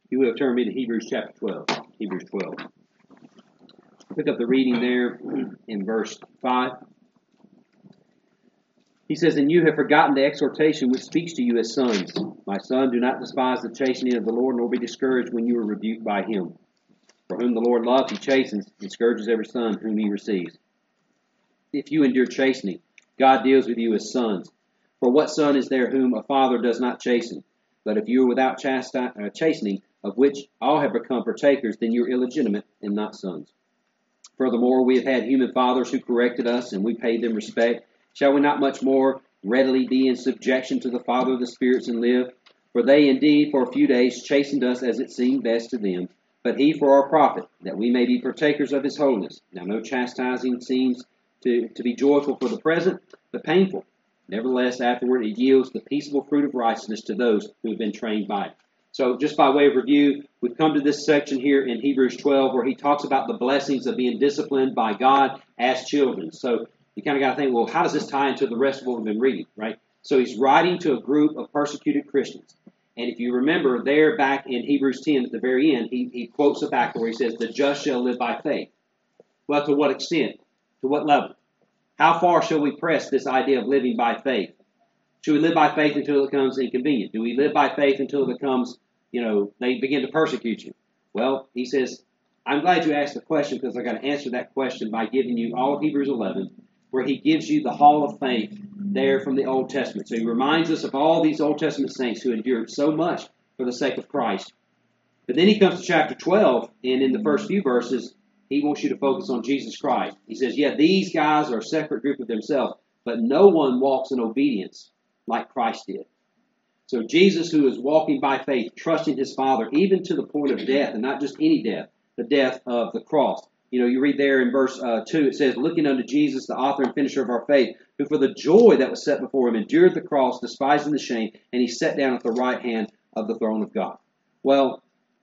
You will turn me to Hebrews chapter 12. Hebrews 12. Pick up the reading there in verse 5. He says, "And you have forgotten the exhortation which speaks to you as sons. My son, do not despise the chastening of the Lord, nor be discouraged when you are rebuked by him. For whom the Lord loves, he chastens, and scourges every son whom he receives. If you endure chastening, God deals with you as sons. For what son is there whom a father does not chasten? But if you are without chastening, of which all have become partakers, then you are illegitimate and not sons. Furthermore, we have had human fathers who corrected us, and we paid them respect. Shall we not much more readily be in subjection to the Father of the spirits and live? For they indeed for a few days chastened us as it seemed best to them, but he for our profit, that we may be partakers of his holiness. Now no chastising seems to be joyful for the present, but painful. Nevertheless, afterward it yields the peaceable fruit of righteousness to those who have been trained by it." So just by way of review, we've come to this section here in Hebrews 12 where he talks about the blessings of being disciplined by God as children. So you kind of got to think, well, how does this tie into the rest of what we've been reading, right? So he's writing to a group of persecuted Christians. And if you remember there back in Hebrews 10 at the very end, he quotes it back where he says, "The just shall live by faith." Well, to what extent? To what level? How far shall we press this idea of living by faith? Should we live by faith until it becomes inconvenient? Do we live by faith until it becomes, they begin to persecute you? Well, he says, I'm glad you asked the question because I got to answer that question by giving you all of Hebrews 11, where he gives you the hall of faith there from the Old Testament. So he reminds us of all these Old Testament saints who endured so much for the sake of Christ. But then he comes to chapter 12, and in the first few verses, he wants you to focus on Jesus Christ. He says, yeah, these guys are a separate group of themselves, but no one walks in obedience like Christ did. So Jesus, who is walking by faith, trusting his Father, even to the point of death, and not just any death, the death of the cross. You read there in verse 2, it says, "Looking unto Jesus, the author and finisher of our faith, who for the joy that was set before him endured the cross, despising the shame, and he sat down at the right hand of the throne of God." Well,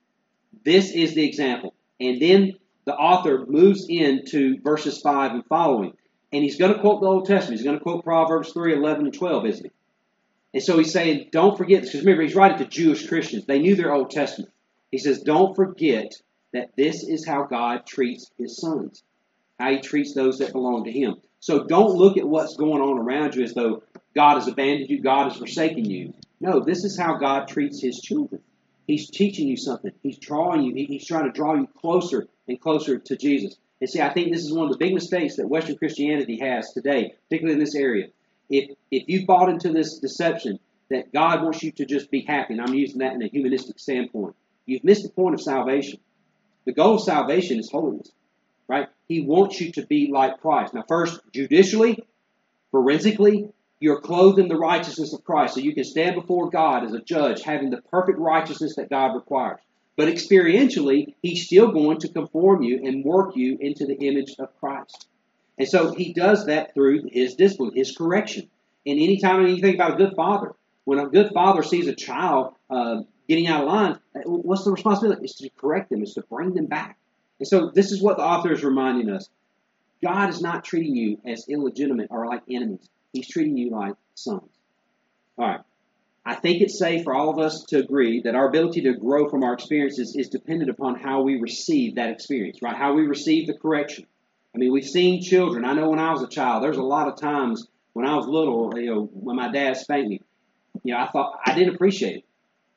this is the example. And then the author moves into verses 5 and following. And he's going to quote the Old Testament. He's going to quote Proverbs 3, 11, and 12, isn't he? And so he's saying, don't forget this. Because remember, he's writing to Jewish Christians. They knew their Old Testament. He says, don't forget that this is how God treats his sons. How he treats those that belong to him. So don't look at what's going on around you as though God has abandoned you, God has forsaken you. No, this is how God treats his children. He's teaching you something. He's drawing you. He's trying to draw you closer and closer to Jesus. And see, I think this is one of the big mistakes that Western Christianity has today, particularly in this area. If you've bought into this deception that God wants you to just be happy, and I'm using that in a humanistic standpoint, you've missed the point of salvation. The goal of salvation is holiness, right? He wants you to be like Christ. Now, first, judicially, forensically, you're clothed in the righteousness of Christ, so you can stand before God as a judge, having the perfect righteousness that God requires. But experientially, he's still going to conform you and work you into the image of Christ. And so he does that through his discipline, his correction. And anytime you think about a good father, when a good father sees a child getting out of line, what's the responsibility? It's to correct them. It's to bring them back. And so this is what the author is reminding us. God is not treating you as illegitimate or like enemies. He's treating you like sons. All right. I think it's safe for all of us to agree that our ability to grow from our experiences is dependent upon how we receive that experience, right? How we receive the correction. I mean, we've seen children. I know when I was a child, there's a lot of times when I was little, when my dad spanked me, I thought I didn't appreciate it.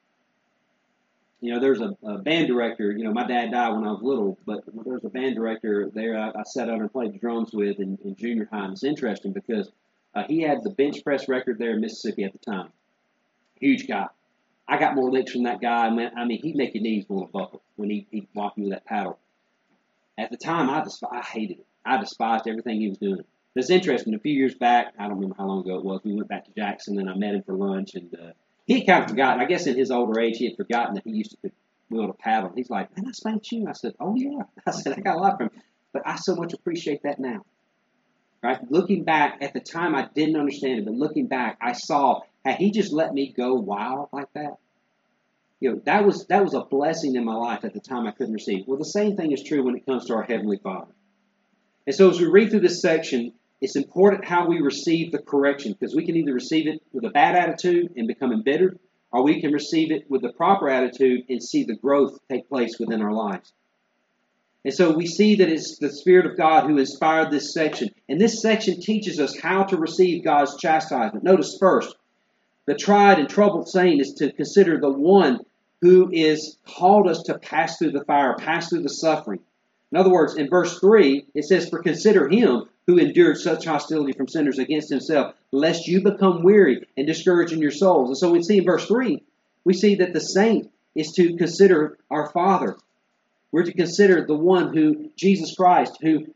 There's a band director. My dad died when I was little, but there's a band director there I sat under and played the drums with in junior high. And it's interesting because he had the bench press record there in Mississippi at the time. Huge guy. I got more licks from that guy. I mean, he'd make your knees want to buckle when he'd walk you with that paddle. At the time, I hated it. I despised everything he was doing. But it's interesting. A few years back, I don't remember how long ago it was, we went back to Jackson, and I met him for lunch, and he had kind of forgotten. I guess in his older age, he had forgotten that he used to wield a paddle. He's like, "Man, I spanked you." I said, "Oh, yeah." I said, "I got a lot from him." But I so much appreciate that now. Right? Looking back, at the time, I didn't understand it, but looking back, I saw, had he just let me go wild like that, that was a blessing in my life at the time I couldn't receive. Well, the same thing is true when it comes to our Heavenly Father. And so as we read through this section, it's important how we receive the correction, because we can either receive it with a bad attitude and become embittered, or we can receive it with the proper attitude and see the growth take place within our lives. And so we see that it's the Spirit of God who inspired this section. And this section teaches us how to receive God's chastisement. Notice first, the tried and troubled saint is to consider the one who is called us to pass through the fire, pass through the suffering. In other words, in verse 3, it says, "For consider him who endured such hostility from sinners against himself, lest you become weary and discouraged in your souls." And so we see in verse 3, we see that the saint is to consider our Father. We're to consider the one who, Jesus Christ, who,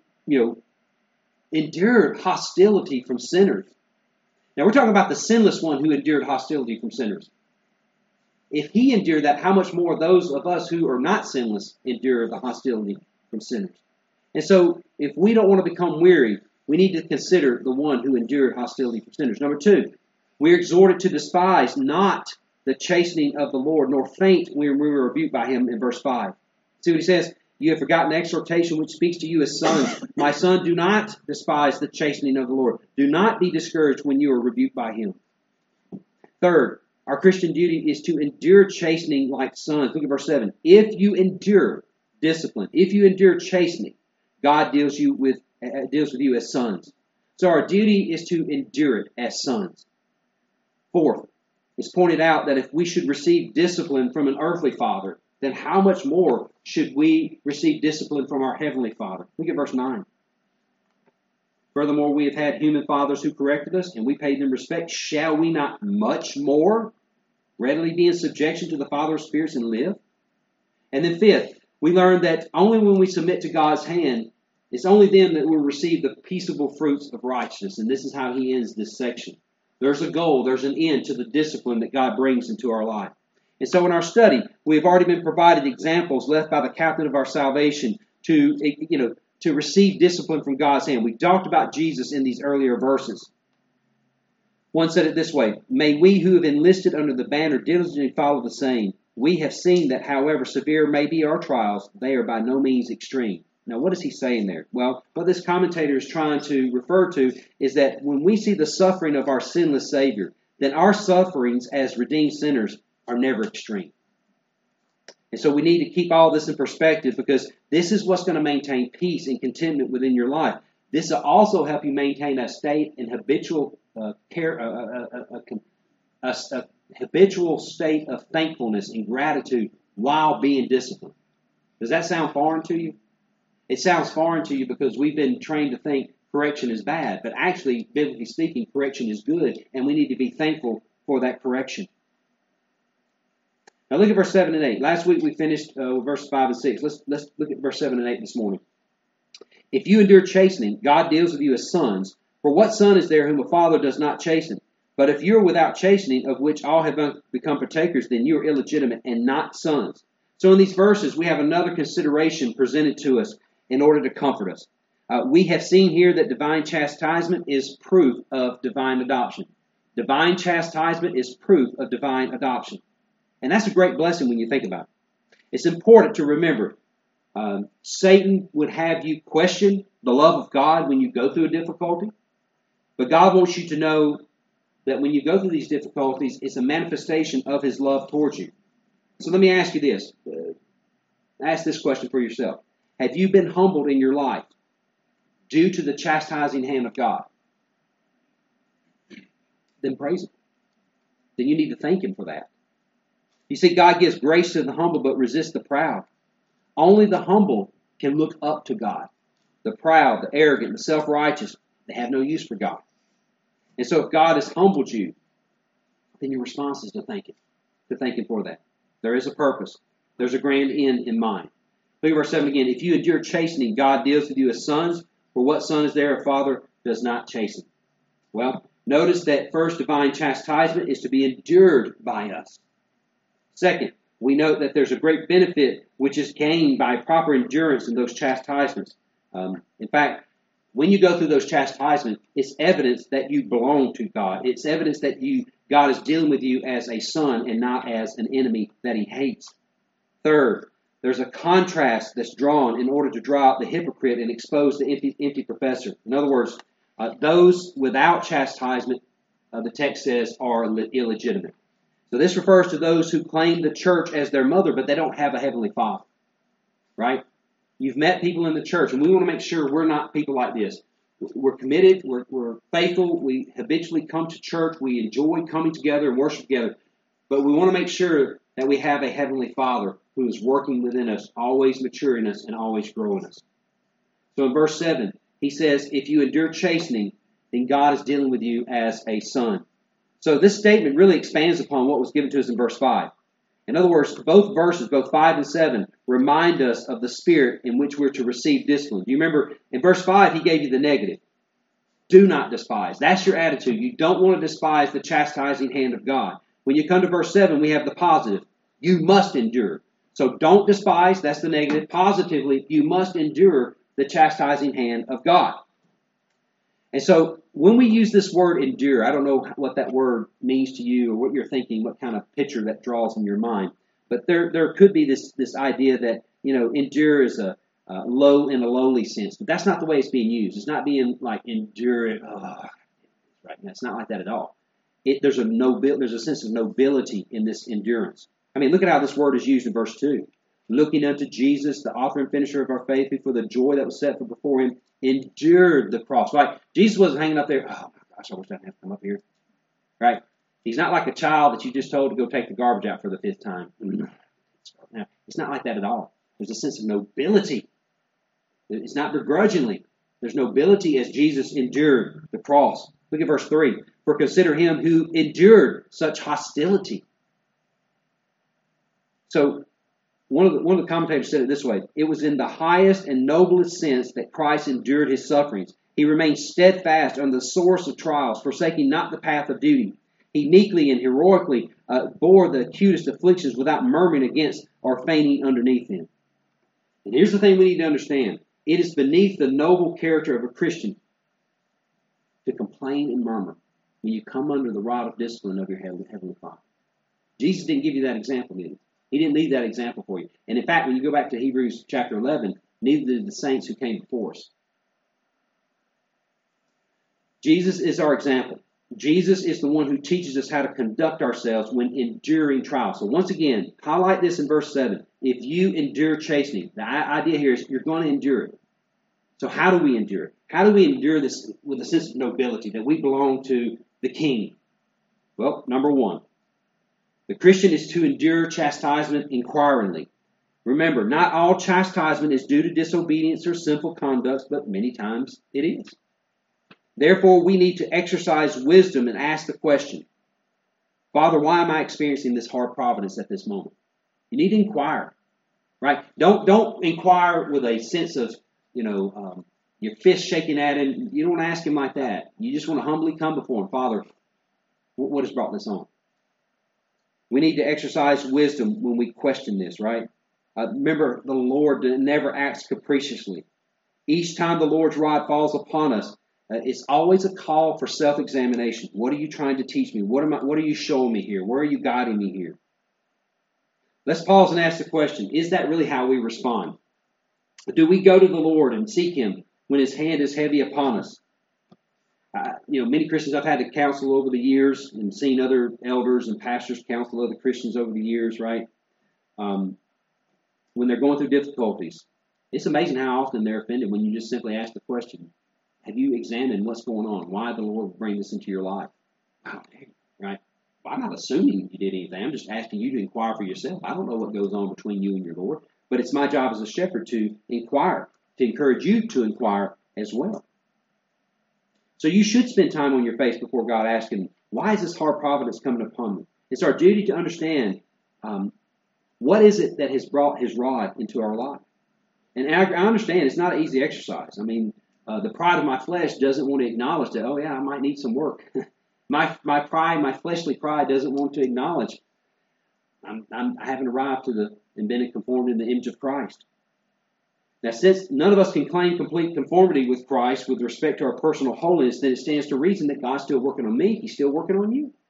endured hostility from sinners. Now we're talking about the sinless one who endured hostility from sinners. If he endured that, how much more those of us who are not sinless endure the hostility from sinners? And so if we don't want to become weary, we need to consider the one who endured hostility from sinners. Number 2, we are exhorted to despise not the chastening of the Lord, nor faint when we were rebuked by him in verse 5. See what he says? "You have forgotten the exhortation which speaks to you as sons. My son, do not despise the chastening of the Lord. Do not be discouraged when you are rebuked by him." Third, our Christian duty is to endure chastening like sons. Look at verse 7. "If you endure discipline, if you endure chastening, God deals with you as sons." So our duty is to endure it as sons. Fourth, it's pointed out that if we should receive discipline from an earthly father, then how much more should we receive discipline from our heavenly Father? Look at verse 9. "Furthermore, we have had human fathers who corrected us, and we paid them respect. Shall we not much more readily be in subjection to the Father of spirits and live?" And then fifth, we learn that only when we submit to God's hand, it's only then that we'll receive the peaceable fruits of righteousness. And this is how he ends this section. There's a goal, there's an end to the discipline that God brings into our life. And so in our study, we have already been provided examples left by the captain of our salvation to receive discipline from God's hand. We talked about Jesus in these earlier verses. One said it this way: "May we who have enlisted under the banner diligently follow the same. We have seen that however severe may be our trials, they are by no means extreme." Now, what is he saying there? Well, what this commentator is trying to refer to is that when we see the suffering of our sinless Savior, then our sufferings as redeemed sinners are never extreme. And so we need to keep all this in perspective, because this is what's going to maintain peace and contentment within your life. This will also help you maintain a state and habitual habitual state of thankfulness and gratitude while being disciplined. Does that sound foreign to you? It sounds foreign to you because we've been trained to think correction is bad, but actually, biblically speaking, correction is good, and we need to be thankful for that correction. Now look at verse 7 and 8. Last week we finished verses 5 and 6. Let's look at verse 7 and 8 this morning. "If you endure chastening, God deals with you as sons. For what son is there whom a father does not chasten? But if you are without chastening, of which all have become partakers, then you are illegitimate and not sons." So in these verses, we have another consideration presented to us in order to comfort us. We have seen here that divine chastisement is proof of divine adoption. Divine chastisement is proof of divine adoption. And that's a great blessing when you think about it. It's important to remember, Satan would have you question the love of God when you go through a difficulty. But God wants you to know that when you go through these difficulties, it's a manifestation of his love towards you. So let me ask you this. Ask this question for yourself. Have you been humbled in your life due to the chastising hand of God? Then praise him. Then you need to thank him for that. You see, God gives grace to the humble, but resists the proud. Only the humble can look up to God. The proud, the arrogant, the self-righteous, they have no use for God. And so if God has humbled you, then your response is to thank him for that. There is a purpose. There's a grand end in mind. Look at verse 7 again. "If you endure chastening, God deals with you as sons. For what son is there a father does not chasten?" Well, notice that first, divine chastisement is to be endured by us. Second, we note that there's a great benefit which is gained by proper endurance in those chastisements. In fact, when you go through those chastisements, it's evidence that you belong to God. It's evidence that God is dealing with you as a son and not as an enemy that he hates. Third, there's a contrast that's drawn in order to draw out the hypocrite and expose the empty professor. In other words, those without chastisement, the text says, are illegitimate. So this refers to those who claim the church as their mother, but they don't have a heavenly Father. Right? You've met people in the church, and we want to make sure we're not people like this. We're committed, we're faithful, we habitually come to church, we enjoy coming together and worship together, but we want to make sure that we have a heavenly Father who is working within us, always maturing us and always growing us. So in verse 7, he says, if you endure chastening, then God is dealing with you as a son. So this statement really expands upon what was given to us in verse 5. In other words, both verses, both 5 and 7, remind us of the spirit in which we're to receive discipline. Do you remember in verse 5, he gave you the negative. Do not despise. That's your attitude. You don't want to despise the chastising hand of God. When you come to verse 7, we have the positive. You must endure. So don't despise. That's the negative. Positively, you must endure the chastising hand of God. And so when we use this word endure, I don't know what that word means to you or what you're thinking, what kind of picture that draws in your mind. But there could be this idea that, endure is a low in a lowly sense. But that's not the way it's being used. It's not being like endure it. Right? It's not like that at all. There's a sense of nobility in this endurance. I mean, look at how this word is used in verse 2. Looking unto Jesus, the author and finisher of our faith, who for the joy that was set before him endured the cross. Right? Jesus wasn't hanging up there. Oh my gosh, I wish I didn't have to come up here. Right? He's not like a child that you just told to go take the garbage out for the 5th time. Now, it's not like that at all. There's a sense of nobility. It's not begrudgingly. There's nobility as Jesus endured the cross. Look at verse 3. For consider him who endured such hostility. So one of the commentators said it this way. It was in the highest and noblest sense that Christ endured his sufferings. He remained steadfast under the source of trials, forsaking not the path of duty. He meekly and heroically bore the acutest afflictions without murmuring against or fainting underneath them. And here's the thing we need to understand. It is beneath the noble character of a Christian to complain and murmur when you come under the rod of discipline of your Heavenly Father. Jesus didn't give you that example, did he? He didn't leave that example for you. And in fact, when you go back to Hebrews chapter 11, neither did the saints who came before us. Jesus is our example. Jesus is the one who teaches us how to conduct ourselves when enduring trials. So once again, highlight this in verse 7. If you endure chastening, the idea here is you're going to endure it. So how do we endure it? How do we endure this with a sense of nobility that we belong to the King? Well, number 1, the Christian is to endure chastisement inquiringly. Remember, not all chastisement is due to disobedience or sinful conduct, but many times it is. Therefore, we need to exercise wisdom and ask the question, Father, why am I experiencing this hard providence at this moment? You need to inquire, right? Don't inquire with a sense of, your fist shaking at him. You don't want to ask him like that. You just want to humbly come before him. Father, what has brought this on? We need to exercise wisdom when we question this, right? Remember, the Lord never acts capriciously. Each time the Lord's rod falls upon us, it's always a call for self-examination. What are you trying to teach me? What are you showing me here? Where are you guiding me here? Let's pause and ask the question, is that really how we respond? Do we go to the Lord and seek him when his hand is heavy upon us? Many Christians I've had to counsel over the years and seen other elders and pastors counsel other Christians over the years, right? When they're going through difficulties, it's amazing how often they're offended when you just simply ask the question, have you examined what's going on? Why the Lord would bring this into your life? Wow, right? Well, I'm not assuming you did anything. I'm just asking you to inquire for yourself. I don't know what goes on between you and your Lord, but it's my job as a shepherd to inquire, to encourage you to inquire as well. So you should spend time on your face before God asking, why is this hard providence coming upon me? It's our duty to understand what is it that has brought his rod into our life. And I understand it's not an easy exercise. I mean, the pride of my flesh doesn't want to acknowledge that, I might need some work. my pride, my fleshly pride doesn't want to acknowledge I haven't arrived and been conformed in the image of Christ. Now, since none of us can claim complete conformity with Christ with respect to our personal holiness, then it stands to reason that God's still working on me. He's still working on you.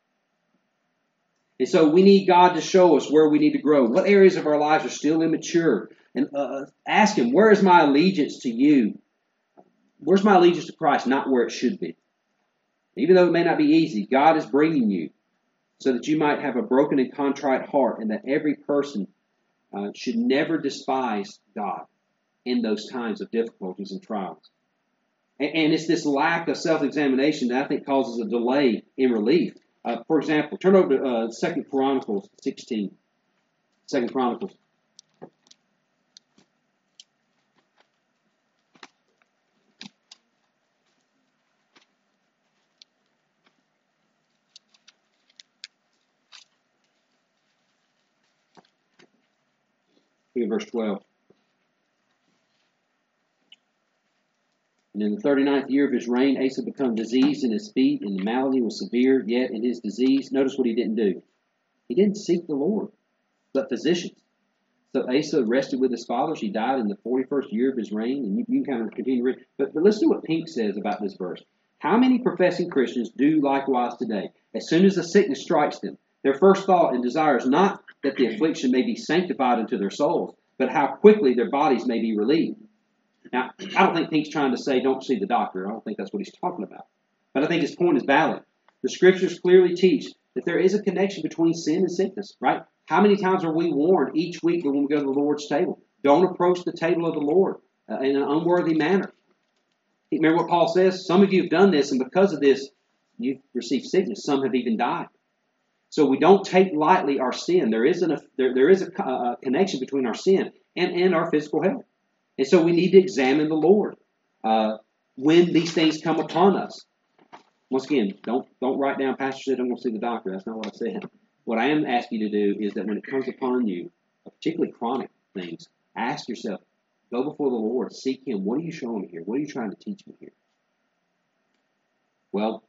And so we need God to show us where we need to grow. What areas of our lives are still immature? And ask him, where is my allegiance to you? Where's my allegiance to Christ? Not where it should be. Even though it may not be easy, God is bringing you so that you might have a broken and contrite heart, and that every person should never despise God in those times of difficulties and trials. And it's this lack of self-examination that I think causes a delay in relief. For example, turn over to 2 Chronicles 16. 2 Chronicles. Look at verse 12. And in the 39th year of his reign, Asa became diseased in his feet, and the malady was severe. Yet in his disease, notice what he didn't do. He didn't seek the Lord, but physicians. So Asa rested with his fathers. He died in the 41st year of his reign. And you can kind of continue reading. But listen to what Pink says about this verse. How many professing Christians do likewise today? As soon as the sickness strikes them, their first thought and desire is not that the affliction may be sanctified into their souls, but how quickly their bodies may be relieved. Now, I don't think Pink's trying to say don't see the doctor. I don't think that's what he's talking about. But I think his point is valid. The Scriptures clearly teach that there is a connection between sin and sickness, right? How many times are we warned each week when we go to the Lord's table? Don't approach the table of the Lord in an unworthy manner. Remember what Paul says? Some of you have done this, and because of this, you've received sickness. Some have even died. So we don't take lightly our sin. There is a connection between our sin and our physical health. And so we need to examine the Lord when these things come upon us. Once again, don't write down, Pastor said I'm going to see the doctor. That's not what I said. What I am asking you to do is that when it comes upon you, particularly chronic things, ask yourself, go before the Lord, seek Him. What are you showing me here? What are you trying to teach me here? Well,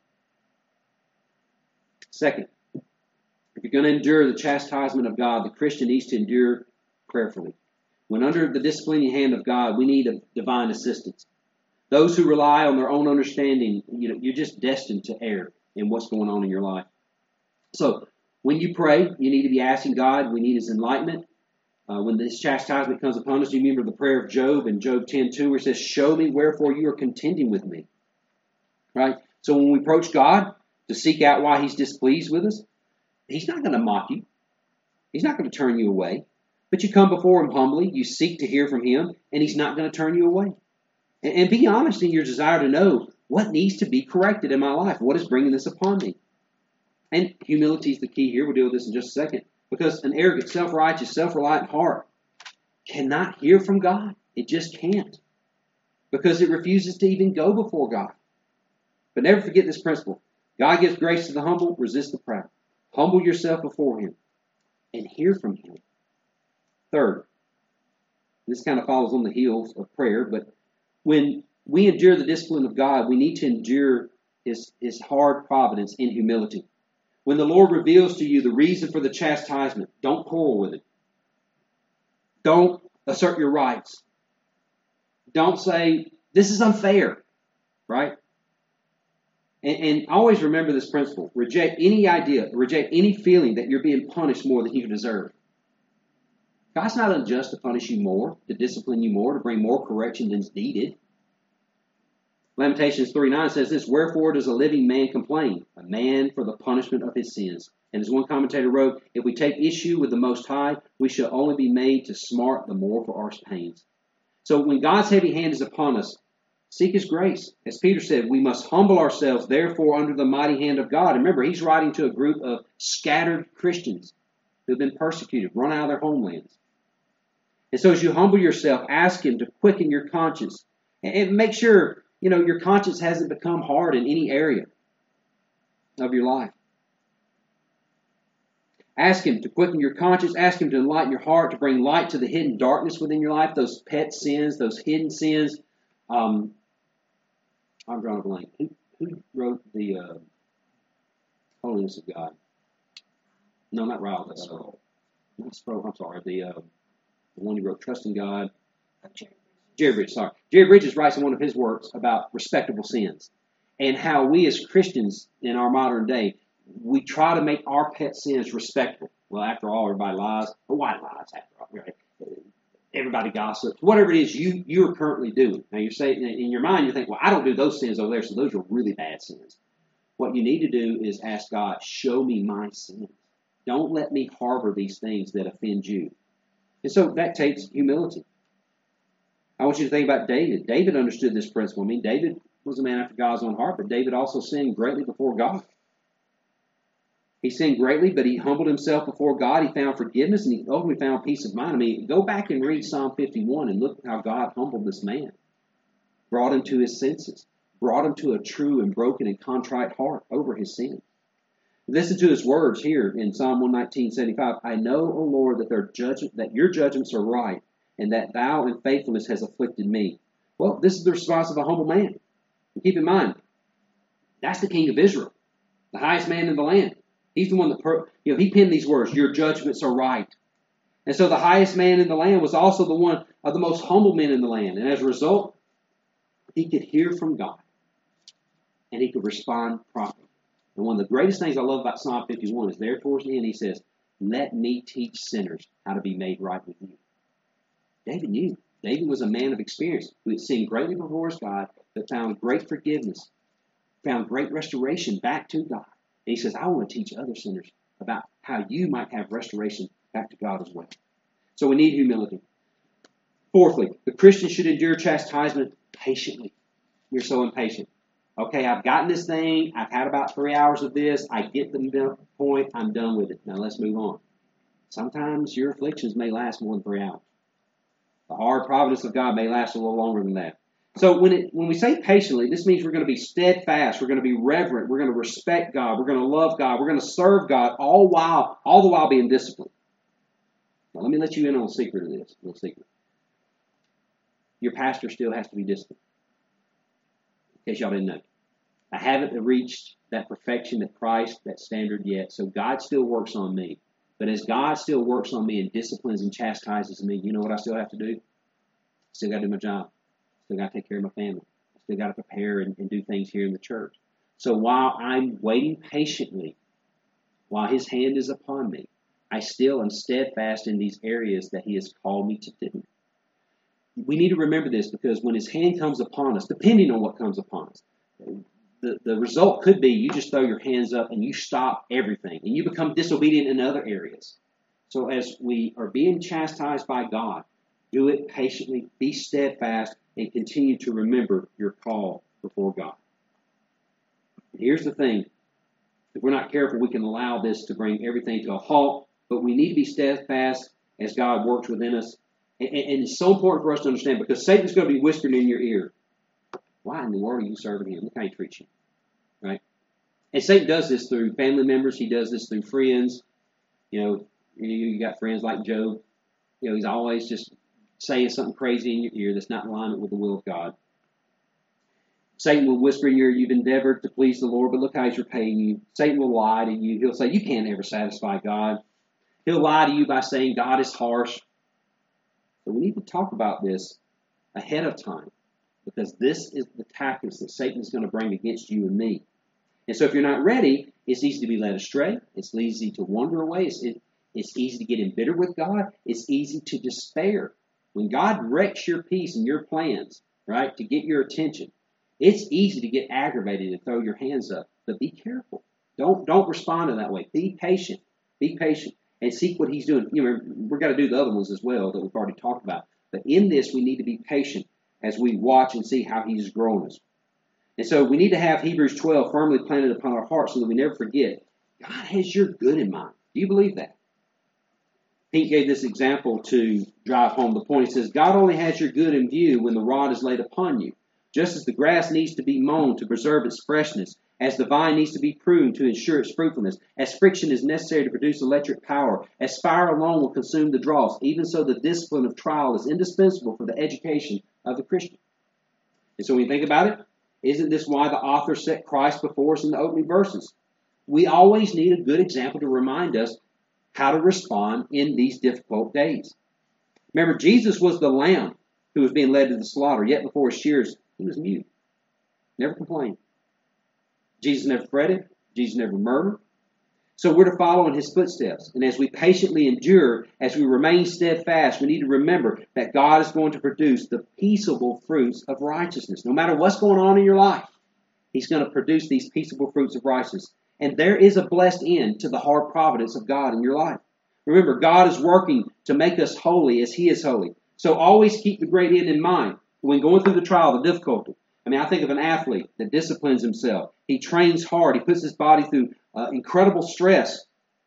second, if you're going to endure the chastisement of God, the Christian needs to endure prayerfully. When under the disciplining hand of God, we need a divine assistance. Those who rely on their own understanding, you're just destined to err in what's going on in your life. So, when you pray, you need to be asking God. We need His enlightenment. When this chastisement comes upon us, you remember the prayer of Job in Job 10:2, where it says, "Show me wherefore you are contending with me." Right? So when we approach God to seek out why He's displeased with us, He's not going to mock you. He's not going to turn you away. But you come before Him humbly, you seek to hear from Him, and He's not going to turn you away. And be honest in your desire to know what needs to be corrected in my life. What is bringing this upon me? And humility is the key here. We'll deal with this in just a second. Because an arrogant, self-righteous, self-reliant heart cannot hear from God. It just can't. Because it refuses to even go before God. But never forget this principle. God gives grace to the humble, resist the proud. Humble yourself before Him and hear from Him. Third, this kind of follows on the heels of prayer, but when we endure the discipline of God, we need to endure His hard providence in humility. When the Lord reveals to you the reason for the chastisement, don't quarrel with it. Don't assert your rights. Don't say, this is unfair, right? And always remember this principle. Reject any idea, reject any feeling that you're being punished more than you deserve. God's not unjust to punish you more, to discipline you more, to bring more correction than is needed. Lamentations 3:9 says this, "Wherefore does a living man complain? A man for the punishment of his sins." And as one commentator wrote, "If we take issue with the Most High, we shall only be made to smart the more for our pains." So when God's heavy hand is upon us, seek His grace. As Peter said, we must humble ourselves, therefore, under the mighty hand of God. And remember, he's writing to a group of scattered Christians who have been persecuted, run out of their homelands. And so as you humble yourself, ask Him to quicken your conscience. And make sure, your conscience hasn't become hard in any area of your life. Ask Him to quicken your conscience. Ask Him to enlighten your heart, to bring light to the hidden darkness within your life, those pet sins, those hidden sins. I'm drawing a blank. Who wrote the Holiness of God? No, not Ryle. That's not Sproul. I'm sorry. The one who wrote Trust in God. Jerry Bridges. Sorry. Jerry Bridges writes in one of his works about respectable sins and how we as Christians in our modern day, we try to make our pet sins respectable. Well, after all, everybody lies. But why lies after all? Right? Everybody gossips. Whatever it is you are currently doing. Now, you're saying in your mind, you think, well, I don't do those sins over there, so those are really bad sins. What you need to do is ask God, show me my sins. Don't let me harbor these things that offend you. And so that takes humility. I want you to think about David. David understood this principle. I mean, David was a man after God's own heart, but David also sinned greatly before God. He sinned greatly, but he humbled himself before God. He found forgiveness, and he ultimately found peace of mind. I mean, go back and read Psalm 51 and look how God humbled this man, brought him to his senses, brought him to a true and broken and contrite heart over his sin. Listen to his words here in Psalm 119:75. I know, O Lord, that your judgments are right, and that thou in faithfulness has afflicted me. Well, this is the response of a humble man. And keep in mind, that's the king of Israel, the highest man in the land. He's the one that, he penned these words, your judgments are right. And so the highest man in the land was also the one of the most humble men in the land. And as a result, he could hear from God, and he could respond properly. And one of the greatest things I love about Psalm 51 is there towards the end, he says, let me teach sinners how to be made right with you. David knew. David was a man of experience who had sinned greatly before his God, but found great forgiveness, found great restoration back to God. And he says, I want to teach other sinners about how you might have restoration back to God as well. So we need humility. Fourthly, the Christian should endure chastisement patiently. You're so impatient. Okay, I've gotten this thing. I've had about 3 hours of this. I get the point. I'm done with it. Now let's move on. Sometimes your afflictions may last more than 3 hours. The hard providence of God may last a little longer than that. So when we say patiently, this means we're going to be steadfast. We're going to be reverent. We're going to respect God. We're going to love God. We're going to serve God all the while being disciplined. Now let me let you in on a secret of this. A little secret. Your pastor still has to be disciplined. In case y'all didn't know. I haven't reached that perfection of Christ, that standard yet. So God still works on me. But as God still works on me and disciplines and chastises me, you know what I still have to do? Still got to do my job. Still got to take care of my family. Still got to prepare and do things here in the church. So while I'm waiting patiently, while His hand is upon me, I still am steadfast in these areas that He has called me to do. We need to remember this, because when His hand comes upon us, depending on what comes upon us, the result could be you just throw your hands up and you stop everything and you become disobedient in other areas. So as we are being chastised by God, do it patiently, be steadfast, and continue to remember your call before God. And here's the thing. If we're not careful, we can allow this to bring everything to a halt, but we need to be steadfast as God works within us. And it's so important for us to understand, because Satan's going to be whispering in your ear, why in the world are you serving him? Look how he treats you. Right? And Satan does this through family members. He does this through friends. You got friends like Job. He's always just saying something crazy in your ear that's not in alignment with the will of God. Satan will whisper in your ear, you've endeavored to please the Lord, but look how he's repaying you. Satan will lie to you. He'll say, you can't ever satisfy God. He'll lie to you by saying God is harsh. So we need to talk about this ahead of time, because this is the tactics that Satan is going to bring against you and me. And so if you're not ready, it's easy to be led astray. It's easy to wander away. It's easy to get embittered with God. It's easy to despair. When God wrecks your peace and your plans, right, to get your attention, it's easy to get aggravated and throw your hands up. But be careful. Don't respond in that way. Be patient. Be patient. And seek what He's doing. We've got to do the other ones as well that we've already talked about. But in this, we need to be patient as we watch and see how He's growing us. And so we need to have Hebrews 12 firmly planted upon our hearts so that we never forget, God has your good in mind. Do you believe that? Pete gave this example to drive home the point. He says, God only has your good in view when the rod is laid upon you. Just as the grass needs to be mown to preserve its freshness, as the vine needs to be pruned to ensure its fruitfulness, as friction is necessary to produce electric power, as fire alone will consume the dross, even so the discipline of trial is indispensable for the education of the Christian. And so when you think about it, isn't this why the author set Christ before us in the opening verses? We always need a good example to remind us how to respond in these difficult days. Remember, Jesus was the lamb who was being led to the slaughter, yet before his shears, he was mute. Never complained. Jesus never fretted. Jesus never murmured. So we're to follow in his footsteps. And as we patiently endure, as we remain steadfast, we need to remember that God is going to produce the peaceable fruits of righteousness. No matter what's going on in your life, He's going to produce these peaceable fruits of righteousness. And there is a blessed end to the hard providence of God in your life. Remember, God is working to make us holy as He is holy. So always keep the great end in mind when going through the trial, the difficulty. I mean, I think of an athlete that disciplines himself. He trains hard. He puts his body through incredible stress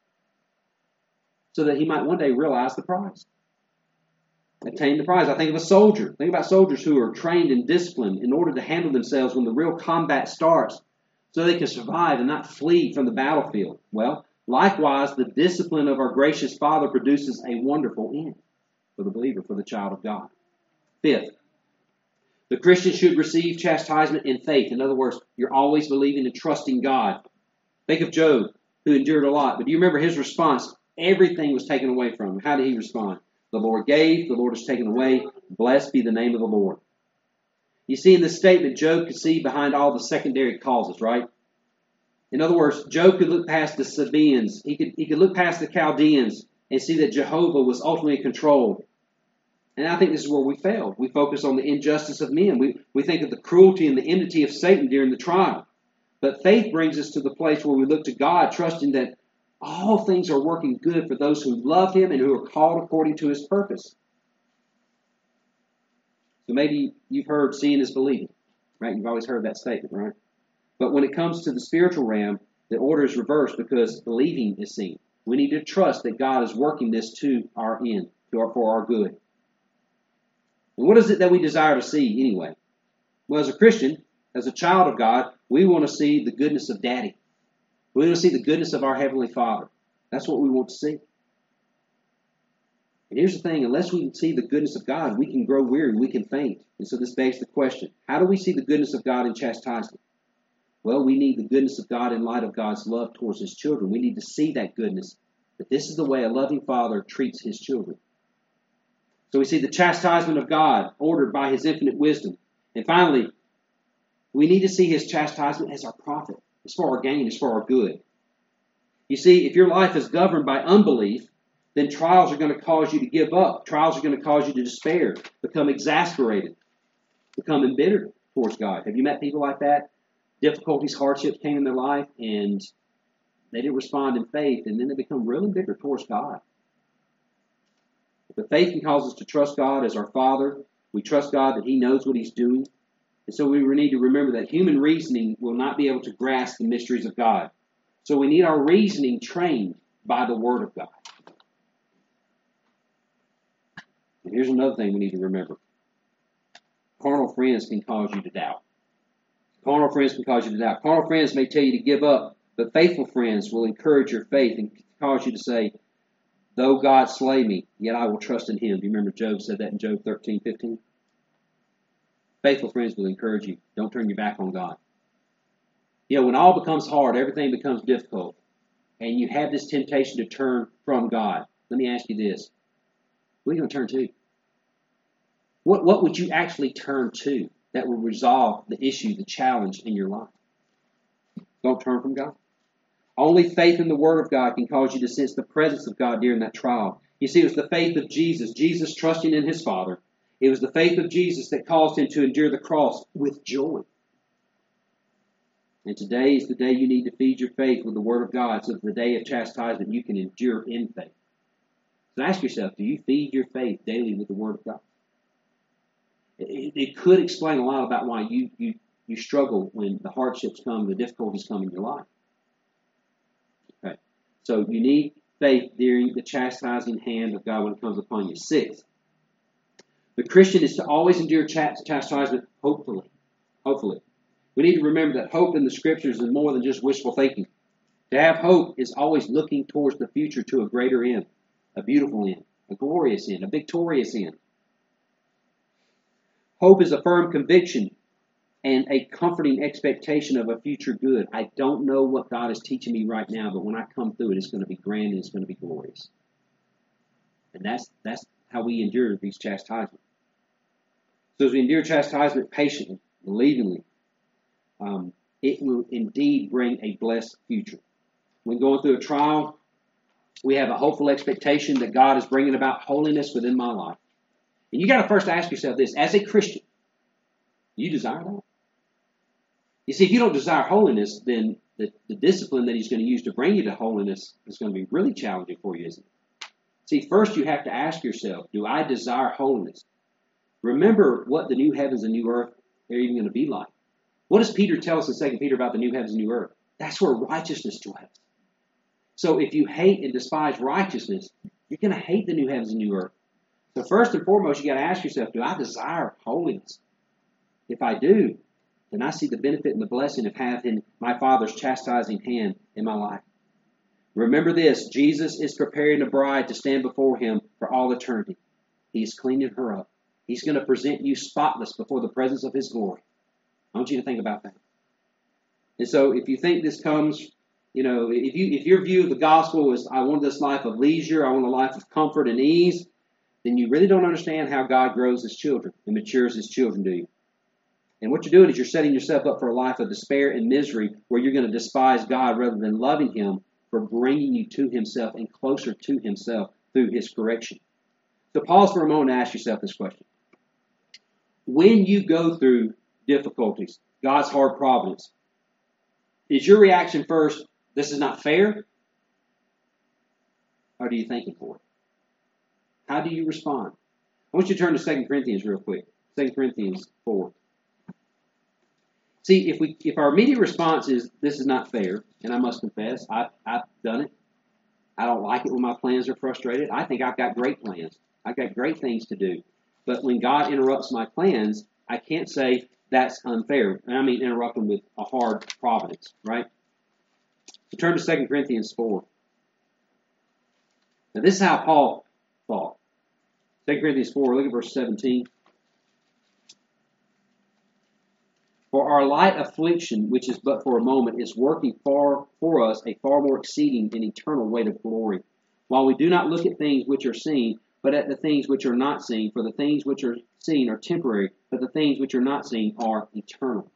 so that he might one day realize the prize. Attain the prize. I think of a soldier. Think about soldiers who are trained and disciplined in order to handle themselves when the real combat starts so they can survive and not flee from the battlefield. Well, likewise, the discipline of our gracious Father produces a wonderful end for the believer, for the child of God. Fifth, the Christian should receive chastisement in faith. In other words, you're always believing and trusting God. Think of Job, who endured a lot. But do you remember his response? Everything was taken away from him. How did he respond? The Lord gave, the Lord has taken away. Blessed be the name of the Lord. You see in this statement, Job could see behind all the secondary causes, right? In other words, Job could look past the Sabaeans. He could look past the Chaldeans and see that Jehovah was ultimately in control. And I think this is where we fail. We focus on the injustice of men. We think of the cruelty and the enmity of Satan during the trial. But faith brings us to the place where we look to God, trusting that all things are working good for those who love Him and who are called according to His purpose. So maybe you've heard seeing is believing, right? You've always heard that statement, right? But when it comes to the spiritual realm, the order is reversed because believing is seen. We need to trust that God is working this to our end, for our good. And what is it that we desire to see anyway? Well, as a Christian, as a child of God, we want to see the goodness of Daddy. We want to see the goodness of our Heavenly Father. That's what we want to see. And here's the thing, unless we can see the goodness of God, we can grow weary, we can faint. And so this begs the question, how do we see the goodness of God in chastisement? Well, we need the goodness of God in light of God's love towards His children. We need to see that goodness, that this is the way a loving Father treats His children. So we see the chastisement of God ordered by His infinite wisdom. And finally, we need to see His chastisement as our profit. It's for our gain. It's for our good. You see, if your life is governed by unbelief, then trials are going to cause you to give up. Trials are going to cause you to despair, become exasperated, become embittered towards God. Have you met people like that? Difficulties, hardships came in their life, and they didn't respond in faith, and then they become really bitter towards God. But faith can cause us to trust God as our Father. We trust God that He knows what He's doing. And so we need to remember that human reasoning will not be able to grasp the mysteries of God. So we need our reasoning trained by the Word of God. And here's another thing we need to remember. Carnal friends can cause you to doubt. Carnal friends can cause you to doubt. Carnal friends may tell you to give up, but faithful friends will encourage your faith and cause you to say, though God slay me, yet I will trust in Him. Do you remember Job said that in Job 13:15? Faithful friends will encourage you. Don't turn your back on God. You know, when all becomes hard, everything becomes difficult, and you have this temptation to turn from God, let me ask you this. What are you going to turn to? What would you actually turn to that will resolve the issue, the challenge in your life? Don't turn from God. Only faith in the Word of God can cause you to sense the presence of God during that trial. You see, it was the faith of Jesus, Jesus trusting in His Father. It was the faith of Jesus that caused Him to endure the cross with joy. And today is the day you need to feed your faith with the Word of God, so that the day of chastisement you can endure in faith. So ask yourself, do you feed your faith daily with the Word of God? It could explain a lot about why you struggle when the hardships come, the difficulties come in your life. Okay. So you need faith during the chastising hand of God when it comes upon you. Sixth, the Christian is to always endure chastisement hopefully. Hopefully. We need to remember that hope in the Scriptures is more than just wishful thinking. To have hope is always looking towards the future to a greater end, a beautiful end, a glorious end, a victorious end. Hope is a firm conviction and a comforting expectation of a future good. I don't know what God is teaching me right now, but when I come through it, it's going to be grand and it's going to be glorious. And that's how we endure these chastisements. So as we endure chastisement patiently, believingly, it will indeed bring a blessed future. When going through a trial, we have a hopeful expectation that God is bringing about holiness within my life. And you got to first ask yourself this, as a Christian, do you desire that? You see, if you don't desire holiness, then the discipline that he's going to use to bring you to holiness is going to be really challenging for you, isn't it? See, first you have to ask yourself, do I desire holiness? Remember what the new heavens and new earth are even going to be like. What does Peter tell us in 2 Peter about the new heavens and new earth? That's where righteousness dwells. So if you hate and despise righteousness, you're going to hate the new heavens and new earth. So first and foremost, you got to ask yourself, do I desire holiness? If I do, then I see the benefit and the blessing of having my Father's chastising hand in my life. Remember this, Jesus is preparing a bride to stand before him for all eternity. He is cleaning her up. He's going to present you spotless before the presence of his glory. I want you to think about that. And so if you think this comes, if your view of the gospel is, I want this life of leisure, I want a life of comfort and ease, then you really don't understand how God grows his children and matures his children, do you? And what you're doing is you're setting yourself up for a life of despair and misery where you're going to despise God rather than loving him for bringing you to himself and closer to himself through his correction. So pause for a moment and ask yourself this question. When you go through difficulties, God's hard providence, is your reaction first, this is not fair? Or do you thank him for it? How do you respond? I want you to turn to 2 Corinthians real quick. 2 Corinthians 4. See, if our immediate response is, this is not fair, and I must confess, I've done it. I don't like it when my plans are frustrated. I think I've got great plans. I've got great things to do. But when God interrupts my plans, I can't say that's unfair. And I mean interrupt them with a hard providence, right? So turn to 2 Corinthians 4. Now this is how Paul thought. 2 Corinthians 4, look at verse 17. For our light affliction, which is but for a moment, is working for us a far more exceeding and eternal weight of glory. While we do not look at things which are seen, but at the things which are not seen. For the things which are seen are temporary, but the things which are not seen are eternal.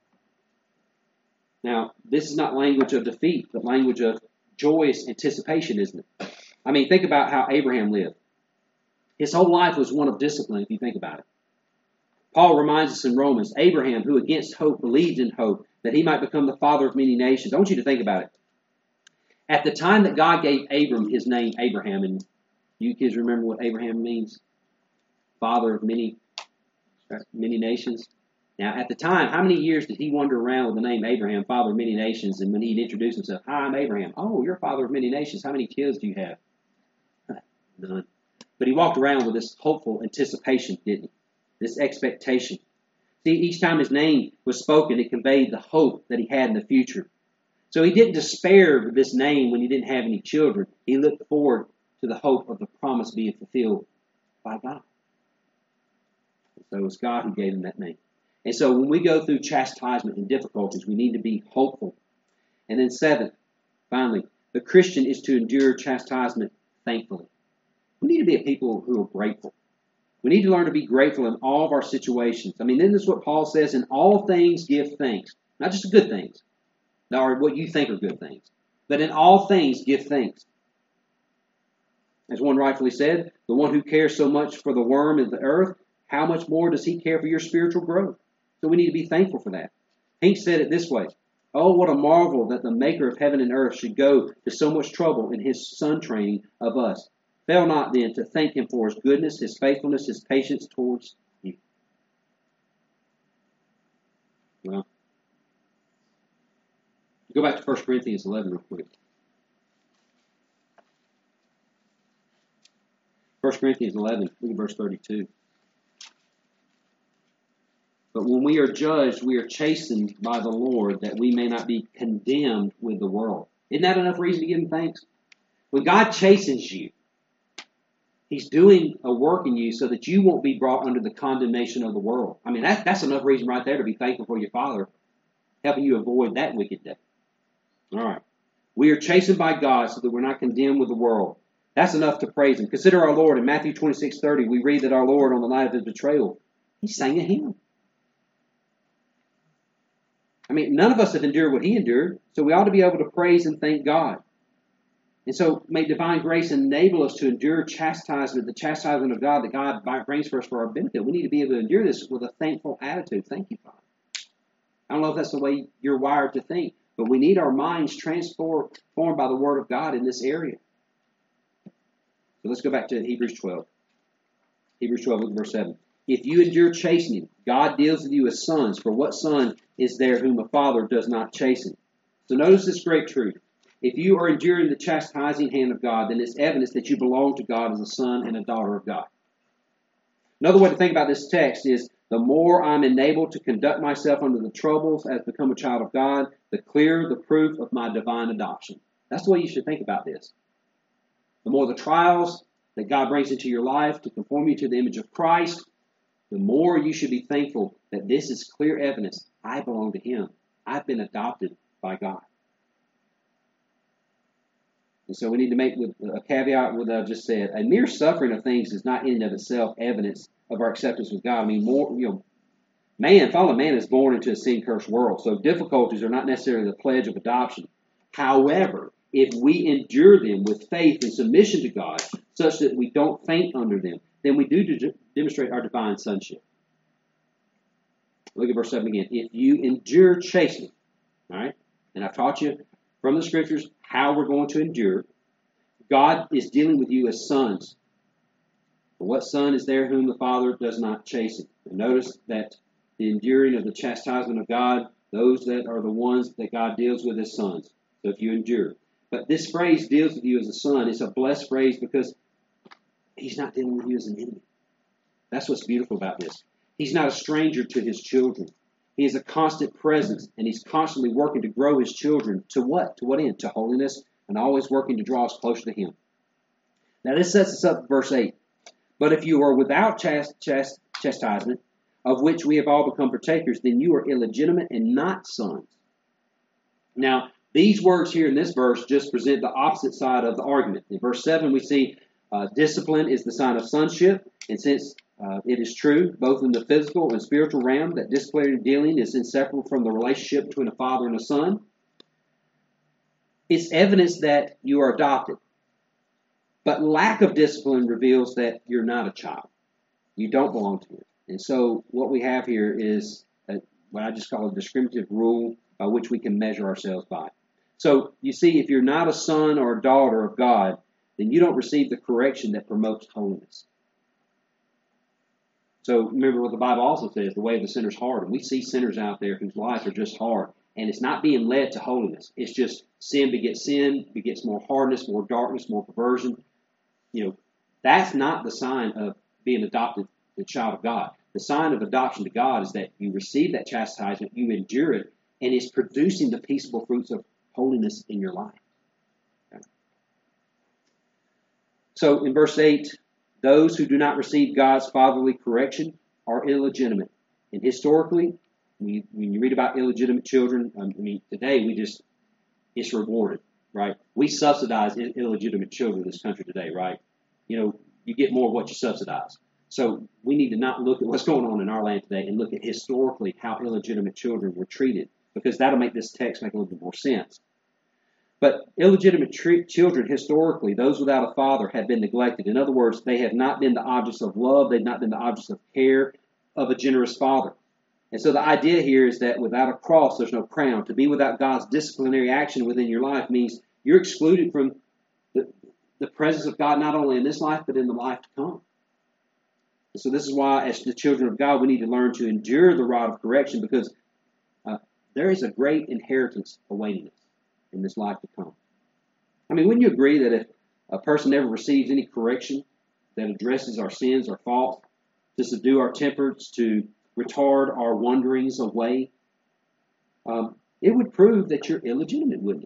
Now, this is not language of defeat, but language of joyous anticipation, isn't it? I mean, think about how Abraham lived. His whole life was one of discipline, if you think about it. Paul reminds us in Romans, Abraham, who against hope believed in hope, that he might become the father of many nations. I want you to think about it. At the time that God gave Abram his name Abraham, and you kids remember what Abraham means? Father of many nations. Now, at the time, how many years did he wander around with the name Abraham, father of many nations, and when he'd introduce himself, hi, I'm Abraham. Oh, you're father of many nations. How many kids do you have? None. But he walked around with this hopeful anticipation, didn't he? This expectation. See, each time his name was spoken, it conveyed the hope that he had in the future. So he didn't despair of this name when he didn't have any children. He looked forward to the hope of the promise being fulfilled by God. So it was God who gave him that name. And so when we go through chastisement and difficulties, we need to be hopeful. And then seventh, finally, the Christian is to endure chastisement thankfully. We need to be a people who are grateful. We need to learn to be grateful in all of our situations. I mean, isn't this what Paul says? In all things, give thanks. Not just the good things, or what you think are good things, but in all things, give thanks. As one rightfully said, the one who cares so much for the worm of the earth, how much more does he care for your spiritual growth? So we need to be thankful for that. Hank said it this way. Oh, what a marvel that the maker of heaven and earth should go to so much trouble in his son training of us. Fail not then to thank him for his goodness, his faithfulness, his patience towards you. Well, go back to 1 Corinthians 11 real quick. 1 Corinthians 11, look at verse 32. But when we are judged, we are chastened by the Lord, that we may not be condemned with the world. Isn't that enough reason to give him thanks? When God chastens you, he's doing a work in you so that you won't be brought under the condemnation of the world. I mean, that's enough reason right there to be thankful for your Father, helping you avoid that wicked day. All right. We are chastened by God so that we're not condemned with the world. That's enough to praise him. Consider our Lord. In Matthew 26:30, we read that our Lord, on the night of his betrayal, he sang a hymn. I mean, none of us have endured what he endured, so we ought to be able to praise and thank God. And so may divine grace enable us to endure chastisement, the chastisement of God that God brings for us for our benefit. We need to be able to endure this with a thankful attitude. Thank you, Father. I don't know if that's the way you're wired to think, but we need our minds transformed by the Word of God in this area. So let's go back to Hebrews 12. Hebrews 12, look at verse 7. If you endure chastening, God deals with you as sons. For what son is there whom a father does not chasten? So notice this great truth. If you are enduring the chastising hand of God, then it's evidence that you belong to God as a son and a daughter of God. Another way to think about this text is the more I'm enabled to conduct myself under the troubles as become a child of God, the clearer the proof of my divine adoption. That's the way you should think about this. The more the trials that God brings into your life to conform you to the image of Christ, the more you should be thankful that this is clear evidence I belong to Him. I've been adopted by God. And so we need to make a caveat with what I've just said. A mere suffering of things is not in and of itself evidence of our acceptance with God. I mean, fallen man is born into a sin-cursed world, so difficulties are not necessarily the pledge of adoption. However, if we endure them with faith and submission to God, such that we don't faint under them, then we do demonstrate our divine sonship. Look at verse 7 again. If you endure chastening, all right, and I've taught you from the Scriptures how we're going to endure, God is dealing with you as sons. For what son is there whom the Father does not chasten? And notice that the enduring of the chastisement of God, those that are the ones that God deals with as sons. So if you endure. But this phrase deals with you as a son. It's a blessed phrase because He's not dealing with you as an enemy. That's what's beautiful about this. He's not a stranger to His children. He is a constant presence, and He's constantly working to grow His children to what? To what end? To holiness, and always working to draw us closer to Him. Now this sets us up for verse 8. But if you are without chastisement, of which we have all become partakers, then you are illegitimate and not sons. Now, these words here in this verse just present the opposite side of the argument. In verse 7, we see discipline is the sign of sonship, and since it is true, both in the physical and spiritual realm, that disciplinary dealing is inseparable from the relationship between a father and a son, it's evidence that you are adopted. But lack of discipline reveals that you're not a child. You don't belong to it. And so what we have here is what I just call a discriminative rule by which we can measure ourselves by. So you see, if you're not a son or a daughter of God, then you don't receive the correction that promotes holiness. So remember what the Bible also says, the way of the sinner is hard. And we see sinners out there whose lives are just hard. And it's not being led to holiness. It's just sin, begets more hardness, more darkness, more perversion. That's not the sign of being adopted, the child of God. The sign of adoption to God is that you receive that chastisement, you endure it, and it's producing the peaceable fruits of holiness in your life. Okay. So in verse 8, those who do not receive God's fatherly correction are illegitimate. And historically, when you read about illegitimate children, today it's rewarded, right? We subsidize illegitimate children in this country today, right? You get more of what you subsidize. So we need to not look at what's going on in our land today and look at historically how illegitimate children were treated, because that'll make this text make a little bit more sense. But illegitimate children, historically, those without a father, have been neglected. In other words, they have not been the objects of love. They've not been the objects of care of a generous father. And so the idea here is that without a cross, there's no crown. To be without God's disciplinary action within your life means you're excluded from the presence of God, not only in this life, but in the life to come. And so this is why, as the children of God, we need to learn to endure the rod of correction, because there is a great inheritance awaiting us in this life to come. Wouldn't you agree that if a person never receives any correction that addresses our sins or faults, to subdue our tempers, to retard our wanderings away, it would prove that you're illegitimate, wouldn't it?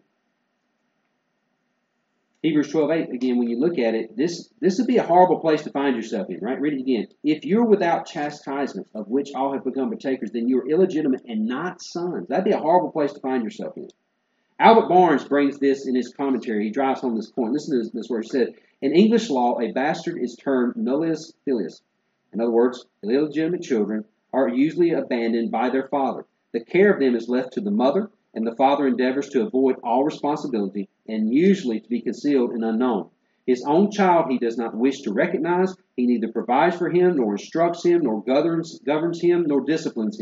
Hebrews 12:8, again, when you look at it, this would be a horrible place to find yourself in, right? Read it again. If you're without chastisement, of which all have become partakers, then you're illegitimate and not sons. That'd be a horrible place to find yourself in. Albert Barnes brings this in his commentary. He drives home this point. Listen to this where he said, in English law, a bastard is termed nullius filius. In other words, illegitimate children are usually abandoned by their father. The care of them is left to the mother, and the father endeavors to avoid all responsibility and usually to be concealed and unknown. His own child he does not wish to recognize. He neither provides for him, nor instructs him, nor governs him, nor disciplines him.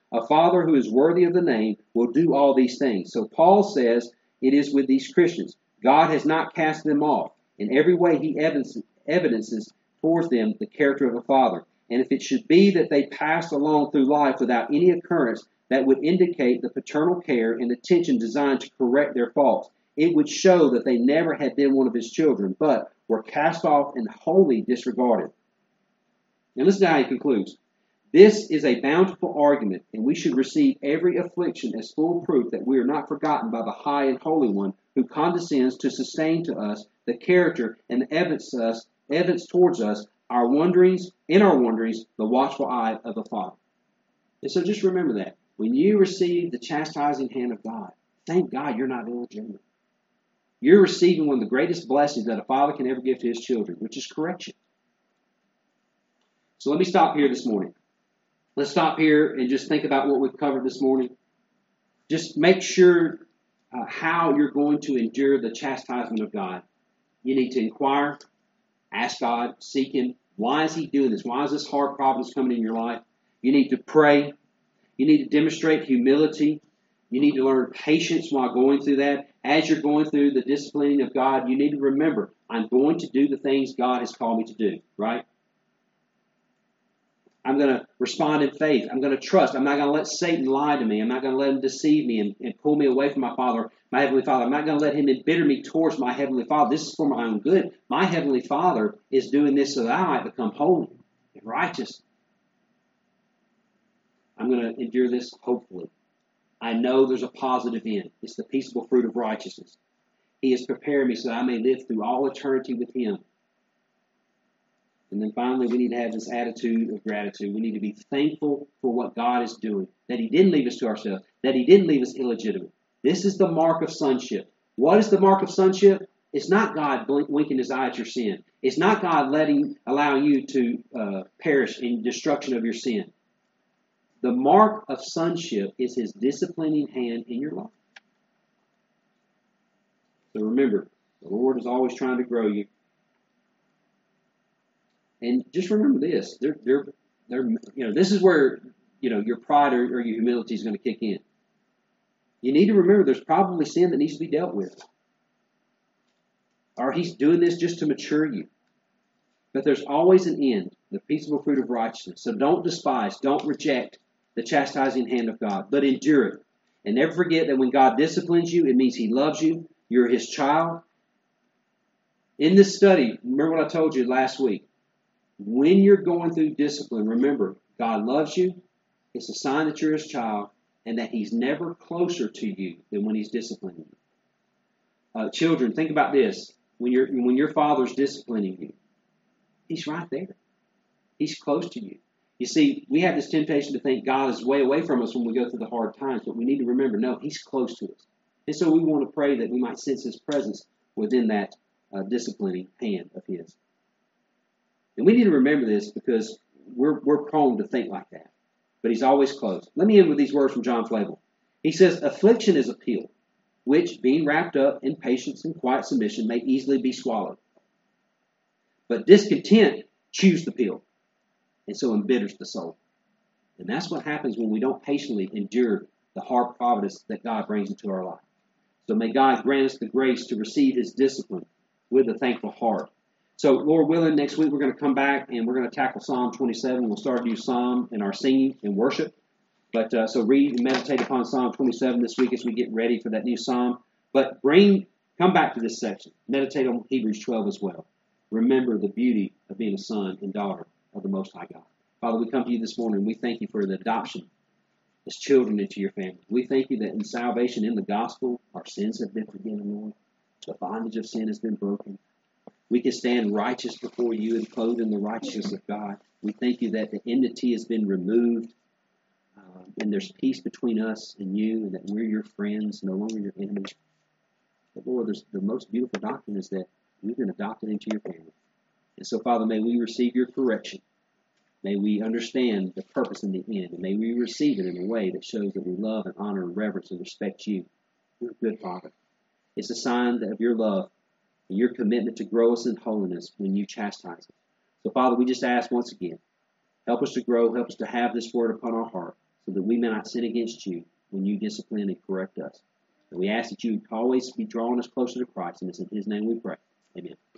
A father who is worthy of the name will do all these things. So Paul says it is with these Christians. God has not cast them off. In every way he evidences towards them the character of a father. And if it should be that they passed along through life without any occurrence that would indicate the paternal care and attention designed to correct their faults, it would show that they never had been one of his children, but were cast off and wholly disregarded. And listen to how he concludes. This is a bountiful argument, and we should receive every affliction as full proof that we are not forgotten by the high and holy one who condescends to sustain to us the character and evidence towards us our wanderings, the watchful eye of the Father. And so just remember that. When you receive the chastising hand of God, thank God you're not illegitimate. You're receiving one of the greatest blessings that a father can ever give to his children, which is correction. So let me stop here this morning. Let's stop here and just think about what we've covered this morning. Just make sure how you're going to endure the chastisement of God. You need to inquire, ask God, seek Him. Why is He doing this? Why is this hard problem coming in your life? You need to pray. You need to demonstrate humility. You need to learn patience while going through that. As you're going through the disciplining of God, you need to remember, I'm going to do the things God has called me to do, right? I'm going to respond in faith. I'm going to trust. I'm not going to let Satan lie to me. I'm not going to let him deceive me and pull me away from my Father, my Heavenly Father. I'm not going to let him embitter me towards my Heavenly Father. This is for my own good. My Heavenly Father is doing this so that I might become holy and righteous. I'm going to endure this hopefully. I know there's a positive end. It's the peaceable fruit of righteousness. He has prepared me so that I may live through all eternity with Him. And then finally, we need to have this attitude of gratitude. We need to be thankful for what God is doing, that He didn't leave us to ourselves, that He didn't leave us illegitimate. This is the mark of sonship. What is the mark of sonship? It's not God winking His eye at your sin. It's not God allowing you to perish in destruction of your sin. The mark of sonship is His disciplining hand in your life. So remember, the Lord is always trying to grow you. And just remember this: this is where your pride or your humility is going to kick in. You need to remember there's probably sin that needs to be dealt with, or He's doing this just to mature you. But there's always an end, the peaceable fruit of righteousness. So don't despise, don't reject the chastising hand of God, but endure it. And never forget that when God disciplines you, it means He loves you. You're His child. In this study, remember what I told you last week. When you're going through discipline, remember, God loves you. It's a sign that you're His child and that He's never closer to you than when He's disciplining you. Children, think about this. When your father's disciplining you, He's right there. He's close to you. You see, we have this temptation to think God is way away from us when we go through the hard times, but we need to remember, no, He's close to us. And so we want to pray that we might sense His presence within that disciplining hand of His. And we need to remember this because we're prone to think like that. But He's always close. Let me end with these words from John Flavel. He says, affliction is a pill, which, being wrapped up in patience and quiet submission, may easily be swallowed. But discontent chews the pill, and so embitters the soul. And that's what happens when we don't patiently endure the hard providence that God brings into our life. So may God grant us the grace to receive His discipline with a thankful heart. So, Lord willing, next week we're going to come back and we're going to tackle Psalm 27. We'll start a new psalm in our singing and worship. But so read and meditate upon Psalm 27 this week as we get ready for that new psalm. But come back to this section. Meditate on Hebrews 12 as well. Remember the beauty of being a son and daughter of the Most High God. Father, we come to you this morning. We thank you for the adoption as children into your family. We thank you that in salvation, in the gospel, our sins have been forgiven, Lord. The bondage of sin has been broken. We can stand righteous before you and clothed in the righteousness of God. We thank you that the enmity has been removed and there's peace between us and you, and that we're your friends, no longer your enemies. But Lord, the most beautiful doctrine is that we've been adopted into your family. And so, Father, may we receive your correction. May we understand the purpose in the end. And may we receive it in a way that shows that we love and honor and reverence and respect you. You're a good Father. It's a sign of your love and your commitment to grow us in holiness when you chastise us. So, Father, we just ask once again, help us to grow, help us to have this word upon our heart, so that we may not sin against you when you discipline and correct us. And we ask that you always be drawing us closer to Christ, and it's in His name we pray. Amen.